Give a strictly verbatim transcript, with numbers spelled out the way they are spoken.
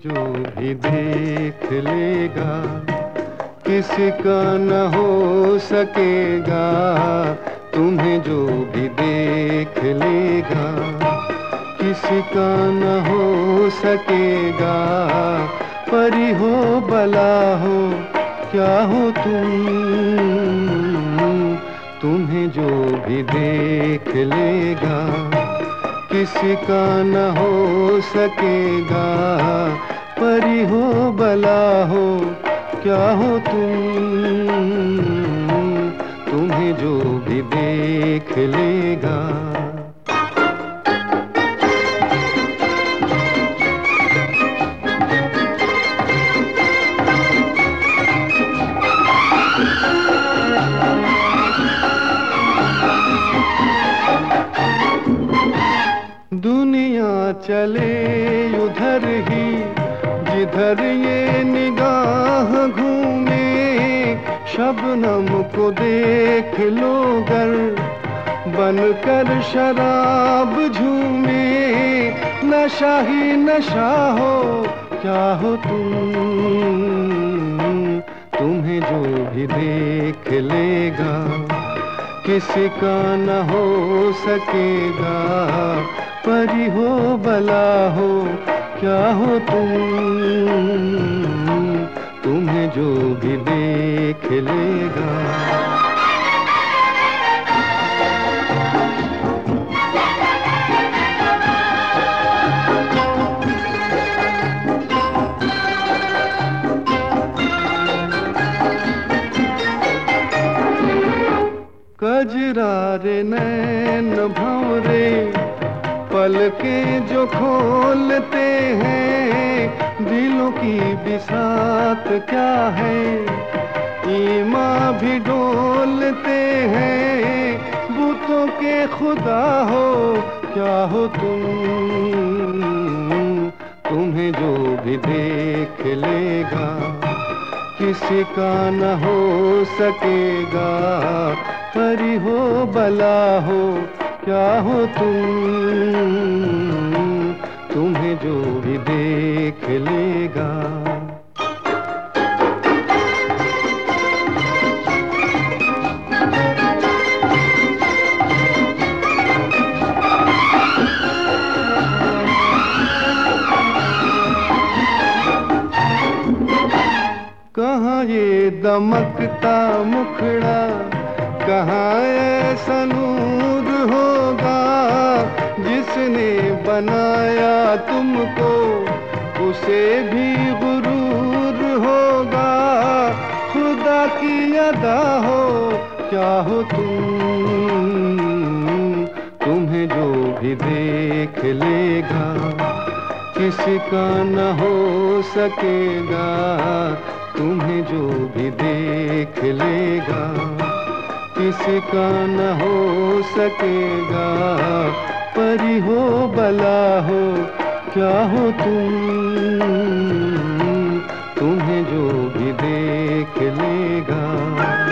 जो भी देख लेगा किसी का न हो सकेगा, तुम्हें जो भी देख लेगा किसी का न हो सकेगा। परी हो भला हो क्या हो तुम, तुम्हें जो भी देख लेगा किसी का न हो सकेगा। परी हो भला हो क्या हो तुम, तुम्हें जो भी देख लेगा। दुनिया चले उधर ही जिधर ये निगाह घूमे, शबनम को देख लो गर बनकर शराब झूमे। नशा ही नशा हो क्या हो तुम, तुम्हें जो भी देख लेगा किसी का न हो सकेगा। परी हो भला हो क्या हो तुम, तुम्हें जो भी देख लेगा। कजरारे नैन भंवरे पलकें जो खोलते हैं, दिलों की बिसात क्या है ईमां भी डोलते हैं। बुतों के खुदा हो क्या हो तुम, तुम्हें जो भी देख लेगा किसी का न हो सकेगा। परी हो भला हो क्या हो तुम, तुम्हें जो भी देख लेगा। कहाँ ये दमकता मुखड़ा, कहाँ ऐसा नूर होगा, जिसने बनाया तुमको उसे भी गुरूर होगा। खुदा की अदा हो क्या हो तुम, तुम्हें जो भी देख लेगा किसी का न हो सकेगा। तुम्हें जो भी देख लेगा किसी का न हो सकेगा। परी हो भला हो क्या हो तुम, तुम्हें जो भी देख लेगा।